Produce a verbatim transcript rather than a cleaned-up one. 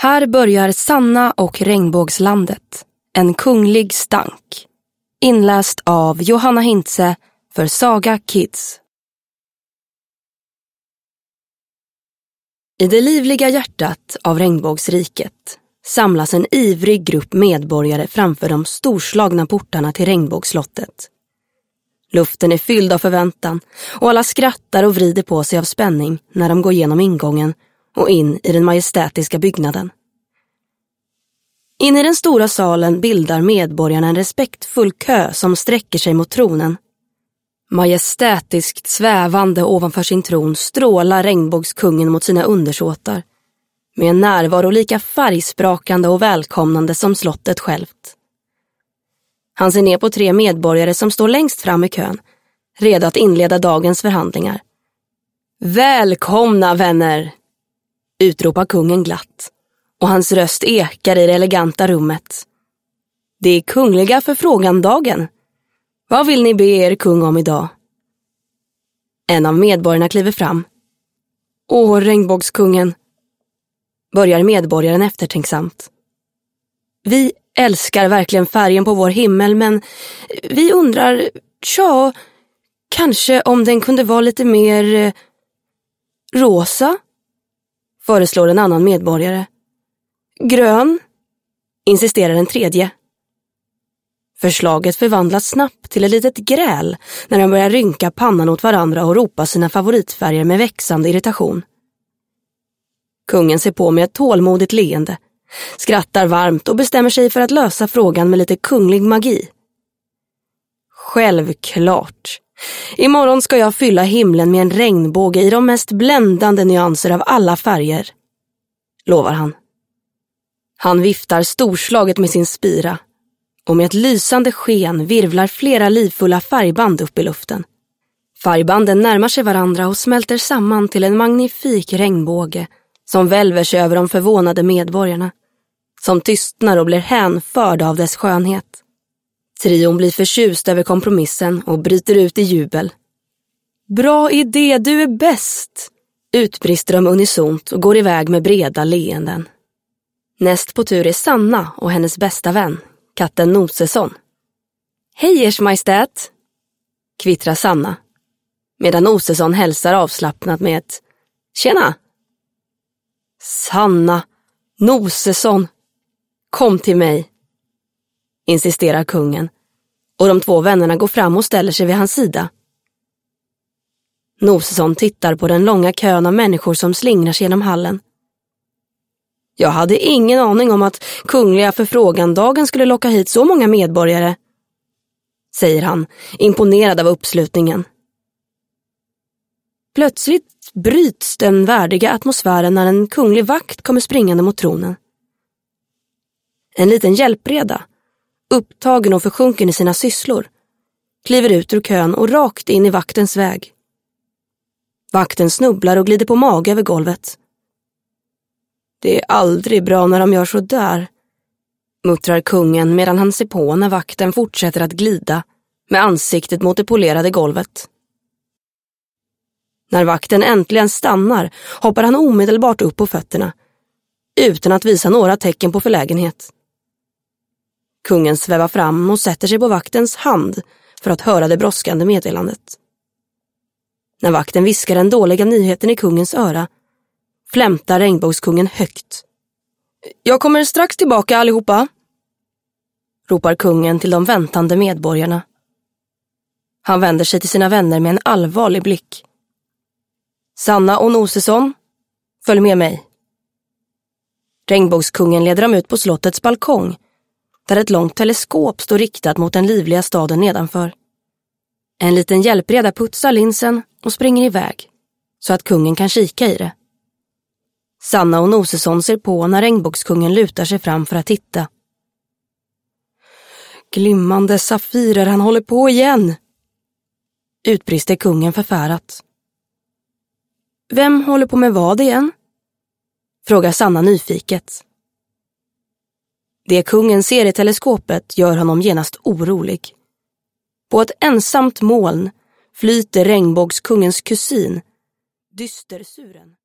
Här börjar Sanna och regnbågslandet, en kunglig stank. Inläst av Johanna Hintze för Saga Kids. I det livliga hjärtat av regnbågsriket samlas en ivrig grupp medborgare framför de storslagna portarna till regnbågsslottet. Luften är fylld av förväntan och alla skrattar och vrider på sig av spänning när de går genom ingången och in i den majestätiska byggnaden. In i den stora salen bildar medborgarna en respektfull kö som sträcker sig mot tronen. Majestätiskt svävande ovanför sin tron strålar regnbågskungen mot sina undersåtar, med en närvaro lika färgsprakande och välkomnande som slottet självt. Han ser ner på tre medborgare som står längst fram i kön, redo att inleda dagens förhandlingar. Välkomna, vänner! Utropar kungen glatt, och hans röst ekar i det eleganta rummet. Det är kungliga förfrågandagen. Vad vill ni be er kung om idag? En av medborgarna kliver fram. Åh, regnbågskungen, börjar medborgaren eftertänksamt. Vi älskar verkligen färgen på vår himmel, men vi undrar, tja, kanske om den kunde vara lite mer eh, rosa? Föreslår en annan medborgare. Grön? Insisterar en tredje. Förslaget förvandlas snabbt till ett litet gräl när de börjar rynka pannan åt varandra och ropa sina favoritfärger med växande irritation. Kungen ser på med ett tålmodigt leende, skrattar varmt och bestämmer sig för att lösa frågan med lite kunglig magi. Självklart. Imorgon ska jag fylla himlen med en regnbåge i de mest bländande nyanser av alla färger, lovar han. Han viftar storslaget med sin spira, och med ett lysande sken virvlar flera livfulla färgband upp i luften. Färgbanden närmar sig varandra och smälter samman till en magnifik regnbåge som välver sig över de förvånade medborgarna, som tystnar och blir hänförda av dess skönhet. Trion blir förtjust över kompromissen och bryter ut i jubel. Bra idé, du är bäst! Utbrister de unisont och går iväg med breda leenden. Näst på tur är Sanna och hennes bästa vän, katten Nosesson. Hej ers majestät, kvittrar Sanna, medan Nosesson hälsar avslappnat med ett tjena. Sanna, Nosesson, kom till mig, insisterar kungen, och de två vännerna går fram och ställer sig vid hans sida. Nosesson tittar på den långa kön av människor som slingrar sig genom hallen. Jag hade ingen aning om att kungliga förfrågandagen skulle locka hit så många medborgare, säger han, imponerad av uppslutningen. Plötsligt bryts den värdiga atmosfären när en kunglig vakt kommer springande mot tronen. En liten hjälpreda, upptagen och försjunken i sina sysslor, kliver ut ur kön och rakt in i vaktens väg. Vakten snubblar och glider på mage över golvet. Det är aldrig bra när de gör så där, muttrar kungen medan han ser på när vakten fortsätter att glida med ansiktet mot det polerade golvet. När vakten äntligen stannar hoppar han omedelbart upp på fötterna, utan att visa några tecken på förlägenhet. Kungen svävar fram och sätter sig på vaktens hand för att höra det brådskande meddelandet. När vakten viskar den dåliga nyheten i kungens öra, flämtar regnbågskungen högt. Jag kommer strax tillbaka allihopa, ropar kungen till de väntande medborgarna. Han vänder sig till sina vänner med en allvarlig blick. Sanna och Nosesson, följ med mig. Regnbågskungen leder dem ut på slottets balkong, där ett långt teleskop står riktat mot den livliga staden nedanför. En liten hjälpreda putsar linsen och springer iväg, så att kungen kan kika i det. Sanna och Nosesson ser på när regnbågskungen lutar sig fram för att titta. Glimmande safirer, han håller på igen, utbrister kungen förfärat. Vem håller på med vad igen? Frågar Sanna nyfiket. Det kungen ser i teleskopet gör honom genast orolig. På ett ensamt moln flyter regnbågskungens kusin, dystersuren.